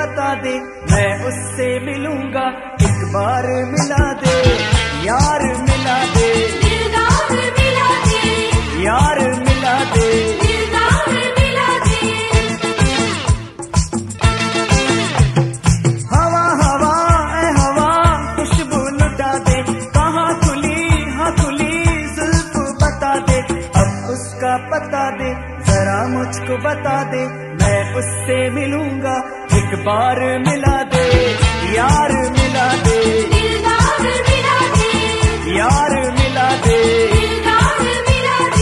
बता दे, मैं उससे मिलूंगा, एक बार मिला दे, यार मिला दे, दिलदार मिला दे, यार मिला दे, दिलदार मिला दे। हवा हवा ए हवा खुशबू लुटा दे, कहाँ खुली हाँ खुली जुल्फ बता दे, अब उसका पता दे, जरा मुझको बता दे, मैं उससे मिलूंगा, एक बार मिला दे, यार मिला दे, दिलदार मिला दे, यार मिला दे। दिलदार मिला दे।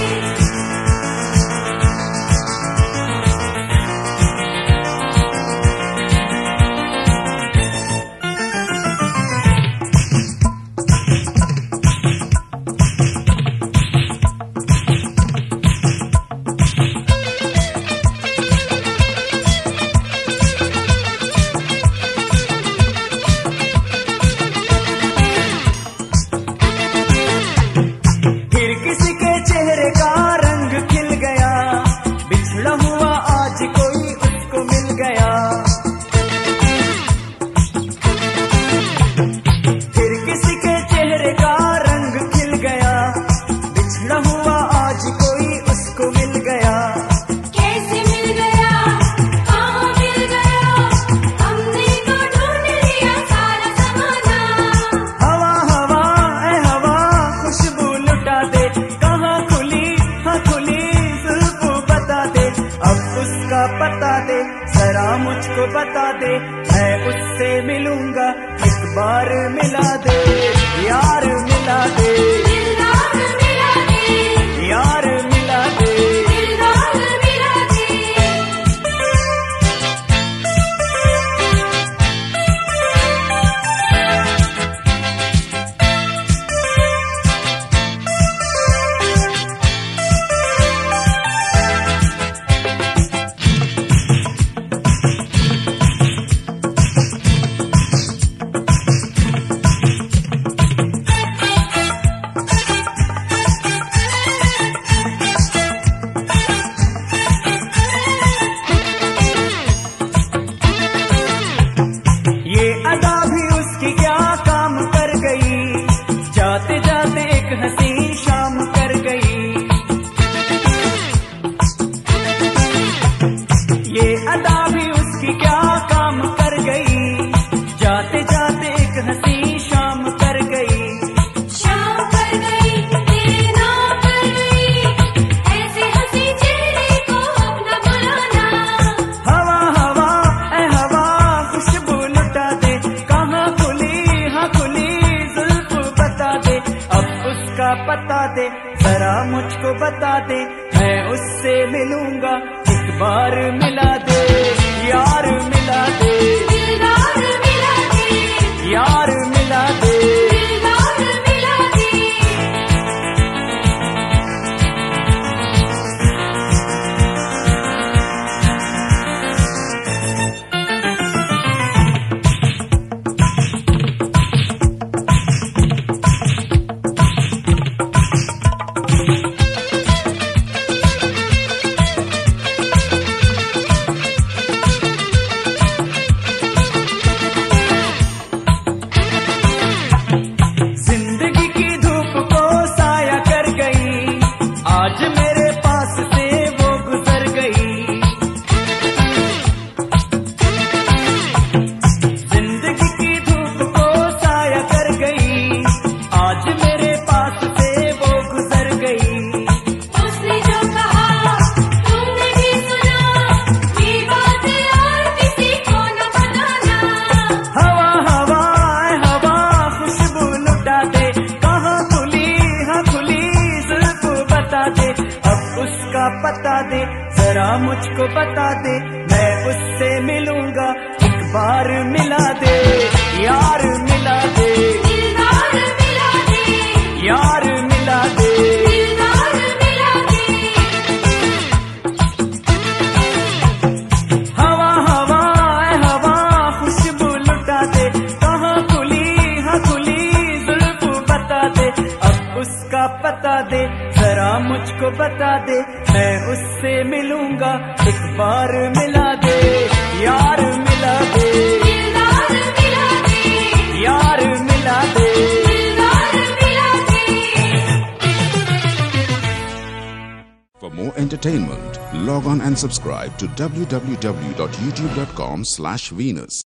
मुझको बता दे, मैं उससे मिलूंगा, एक बार मिला दे, यार मिला दे, दिलदार मिला दे, यार मिला दे, दिलदार मिला दे। जाते जाते एक हंसी शाम कर गई, ये अदा भी उसकी क्या काम कर गई, जाते जाते एक हंसी शाम कर गई, शाम कर गई, देना कर गई, ऐसे हंसी चेहरे को अपना बुलाना। हवा हवा ए हवा खुशबू लुटा दे, कहाँ खुली हाँ खुली जुल्फ बता दे, अब उसका पता दे, जरा मुझको बता दे, मैं उससे मिलूंगा, एक बार मिला दे, यार मिला दे, दिलदार मिला दे, यार मिला दे। दिलदार मिला दे। पता दे, जरा मुझको बता दे, मैं उससे मिलूंगा, एक बार मिला दे, यार मिला दे, दिलदार मिला दे, यार मिला दे, दिलदार मिला दे। हवा हवा ए हवा खुशबू लुटा दे, कहाँ खुली हाँ खुली जुल्फ बता दे, अब उसका पता दे, जरा मुझको बता दे, मैं उससे मिलूंगा, एक बार मिला दे, यार मिला more entertainment, log on and subscribe to www.youtube.com/Venus.